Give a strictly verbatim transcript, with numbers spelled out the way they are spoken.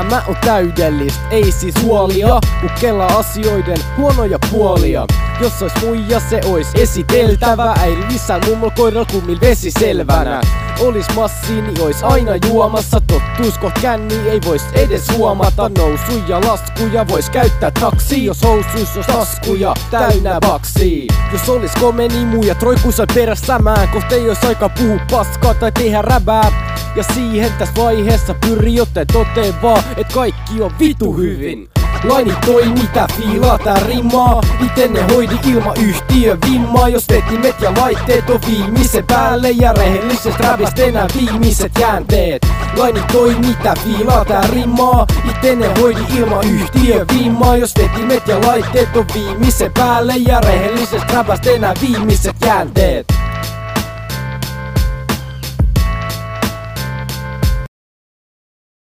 elämä on täydellistä, ei siis huolia, kun kelaa asioiden huonoja puolia. Jos ois muija, se ois esiteltävä, äidin isän mummol koiral kummil vesi selvänä. Olis massiini, ois aina juomassa, tottuis koht känni, ei vois edes huomata. Nousuja, laskuja, vois käyttää taksi, jos housuis ois taskuja täynnä baksia. Jos olis komeni muija, troikuisan perästämään, koht ei ois aika puhua paskaa tai tehdä räbää. Ja siihen tässä vaiheessa pyri, joten toteen vaan, et kaikki on vitu hyvin. Laini toi mitä fiilaa tää rimaa, ite ne hoidi ilma yhtiö vimmaa. Jos vetimet ja laitteet on viimeisen päälle ja rehellisestä räpistä enää viimeiset jäänteet. Laini toi mitä fiilaa tää rimaa, ite ne hoidi ilma yhtiö vimmaa. Jos vetimet ja laitteet on viimeisen päälle ja rehellisestä räpistä enää viimeiset jäänteet.